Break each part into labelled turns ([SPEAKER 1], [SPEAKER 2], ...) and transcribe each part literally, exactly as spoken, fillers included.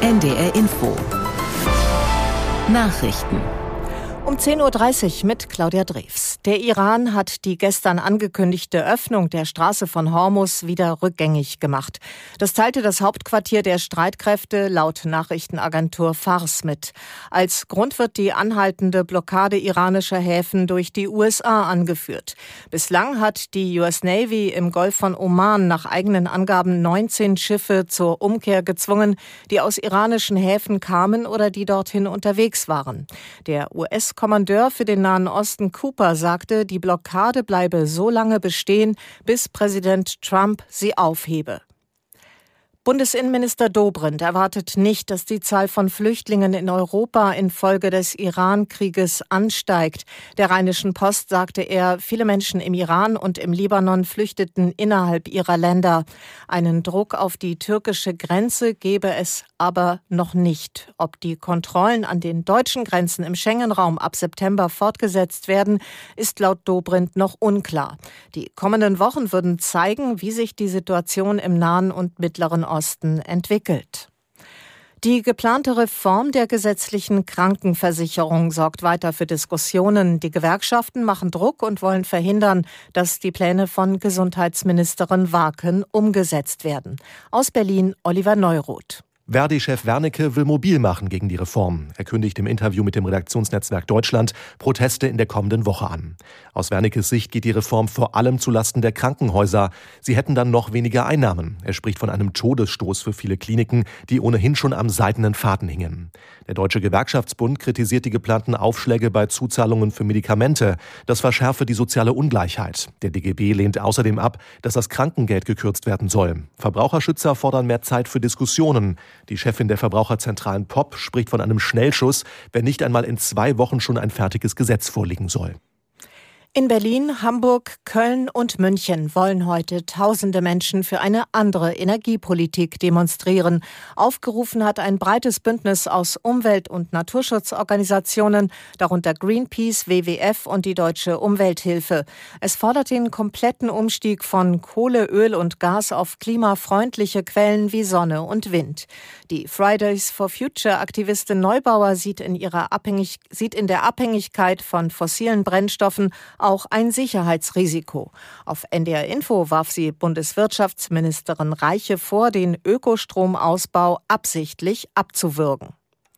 [SPEAKER 1] N D R Info Nachrichten
[SPEAKER 2] um zehn Uhr dreißig mit Claudia Drews. Der Iran hat die gestern angekündigte Öffnung der Straße von Hormuz wieder rückgängig gemacht. Das teilte das Hauptquartier der Streitkräfte laut Nachrichtenagentur Fars mit. Als Grund wird die anhaltende Blockade iranischer Häfen durch die U S A angeführt. Bislang hat die U S Navy im Golf von Oman nach eigenen Angaben neunzehn Schiffe zur Umkehr gezwungen, die aus iranischen Häfen kamen oder die dorthin unterwegs waren. Der U S-Kommandeur für den Nahen Osten Cooper sagte, die Blockade bleibe so lange bestehen, bis Präsident Trump sie aufhebe. Bundesinnenminister Dobrindt erwartet nicht, dass die Zahl von Flüchtlingen in Europa infolge des Iran-Krieges ansteigt. Der Rheinischen Post sagte er, viele Menschen im Iran und im Libanon flüchteten innerhalb ihrer Länder. Einen Druck auf die türkische Grenze gebe es aber noch nicht. Ob die Kontrollen an den deutschen Grenzen im Schengen-Raum ab September fortgesetzt werden, ist laut Dobrindt noch unklar. Die kommenden Wochen würden zeigen, wie sich die Situation im Nahen und Mittleren Osten entwickelt. Die geplante Reform der gesetzlichen Krankenversicherung sorgt weiter für Diskussionen. Die Gewerkschaften machen Druck und wollen verhindern, dass die Pläne von Gesundheitsministerin Warken umgesetzt werden. Aus Berlin Oliver Neuroth.
[SPEAKER 3] Verdi-Chef Wernicke will mobil machen gegen die Reform. Er kündigt im Interview mit dem Redaktionsnetzwerk Deutschland Proteste in der kommenden Woche an. Aus Wernickes Sicht geht die Reform vor allem zulasten der Krankenhäuser. Sie hätten dann noch weniger Einnahmen. Er spricht von einem Todesstoß für viele Kliniken, die ohnehin schon am seidenen Faden hingen. Der Deutsche Gewerkschaftsbund kritisiert die geplanten Aufschläge bei Zuzahlungen für Medikamente. Das verschärfe die soziale Ungleichheit. Der D G B lehnt außerdem ab, dass das Krankengeld gekürzt werden soll. Verbraucherschützer fordern mehr Zeit für Diskussionen. Die Chefin der Verbraucherzentralen P O P spricht von einem Schnellschuss, wenn nicht einmal in zwei Wochen schon ein fertiges Gesetz vorliegen soll.
[SPEAKER 2] In Berlin, Hamburg, Köln und München wollen heute tausende Menschen für eine andere Energiepolitik demonstrieren. Aufgerufen hat ein breites Bündnis aus Umwelt- und Naturschutzorganisationen, darunter Greenpeace, W W F und die Deutsche Umwelthilfe. Es fordert den kompletten Umstieg von Kohle, Öl und Gas auf klimafreundliche Quellen wie Sonne und Wind. Die Fridays for Future-Aktivistin Neubauer sieht in, ihrer Abhängig- sieht in der Abhängigkeit von fossilen Brennstoffen auch ein Sicherheitsrisiko. Auf N D R Info warf sie Bundeswirtschaftsministerin Reiche vor, den Ökostromausbau absichtlich abzuwürgen.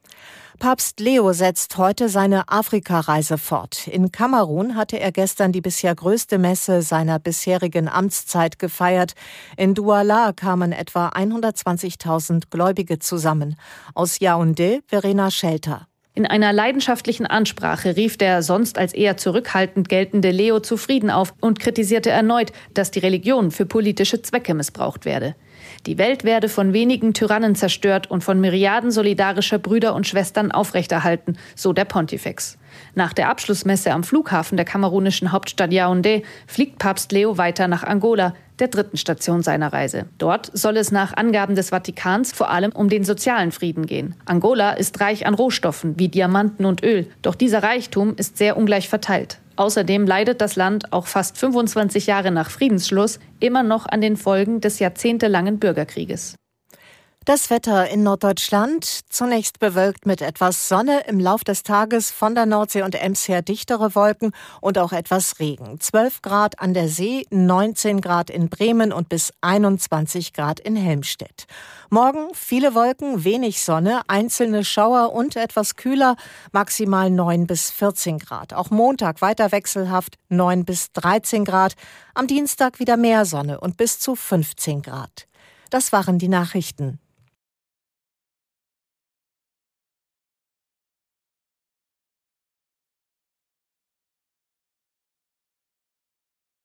[SPEAKER 2] Papst Leo setzt heute seine Afrikareise fort. In Kamerun hatte er gestern die bisher größte Messe seiner bisherigen Amtszeit gefeiert. In Douala kamen etwa hundertzwanzigtausend Gläubige zusammen. Aus Yaoundé Verena Schelter.
[SPEAKER 4] In einer leidenschaftlichen Ansprache rief der sonst als eher zurückhaltend geltende Leo zu Frieden auf und kritisierte erneut, dass die Religion für politische Zwecke missbraucht werde. Die Welt werde von wenigen Tyrannen zerstört und von Myriaden solidarischer Brüder und Schwestern aufrechterhalten, so der Pontifex. Nach der Abschlussmesse am Flughafen der kamerunischen Hauptstadt Yaoundé fliegt Papst Leo weiter nach Angola, der dritten Station seiner Reise. Dort soll es nach Angaben des Vatikans vor allem um den sozialen Frieden gehen. Angola ist reich an Rohstoffen wie Diamanten und Öl, doch dieser Reichtum ist sehr ungleich verteilt. Außerdem leidet das Land auch fast fünfundzwanzig Jahre nach Friedensschluss immer noch an den Folgen des jahrzehntelangen Bürgerkrieges.
[SPEAKER 2] Das Wetter in Norddeutschland, zunächst bewölkt mit etwas Sonne, im Lauf des Tages von der Nordsee und Ems her dichtere Wolken und auch etwas Regen. zwölf Grad an der See, neunzehn Grad in Bremen und bis einundzwanzig Grad in Helmstedt. Morgen viele Wolken, wenig Sonne, einzelne Schauer und etwas kühler, maximal neun bis vierzehn Grad. Auch Montag weiter wechselhaft, neun bis dreizehn Grad. Am Dienstag wieder mehr Sonne und bis zu fünfzehn Grad. Das waren die Nachrichten.